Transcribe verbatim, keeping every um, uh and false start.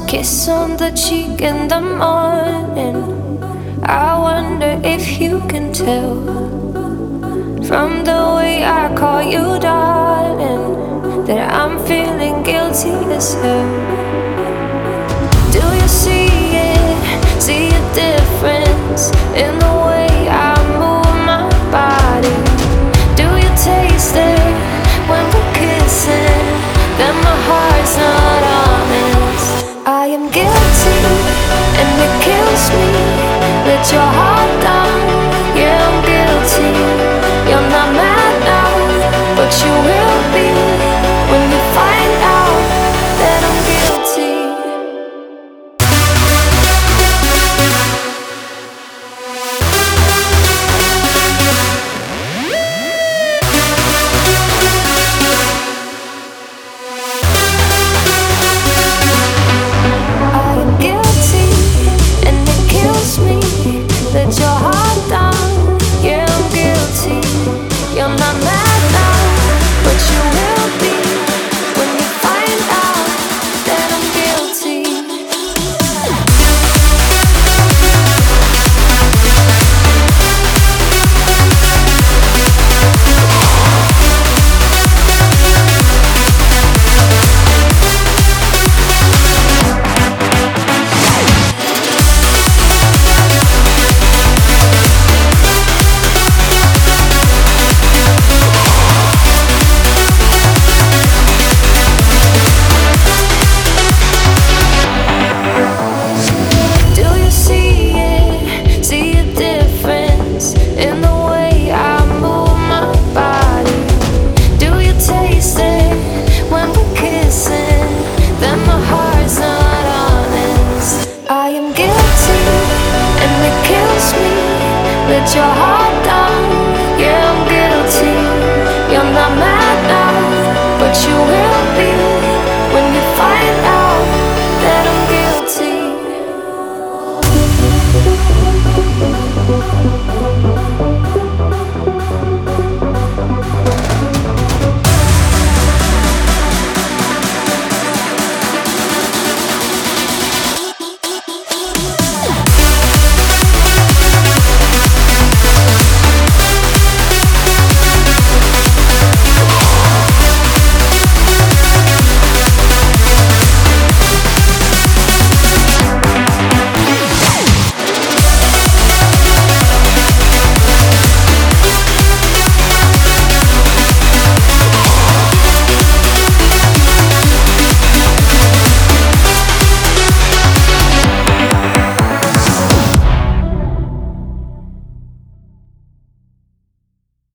Kiss on the cheek in the morning. I wonder if you can tell from the way I call you darling that I'm feeling guilty as hell. Do you see it? See a difference in the way I move my body? Do you taste it when we're kissing? Then my heart's not honest. I am guilty and it kills me that your heart down. Yeah, I'm guilty. You're not mad now, but you will be when you find out that I'm guilty. Let your heart down, yeah, I'm guilty. You're not mad now, but you will be when you find out that I'm guilty. Your heart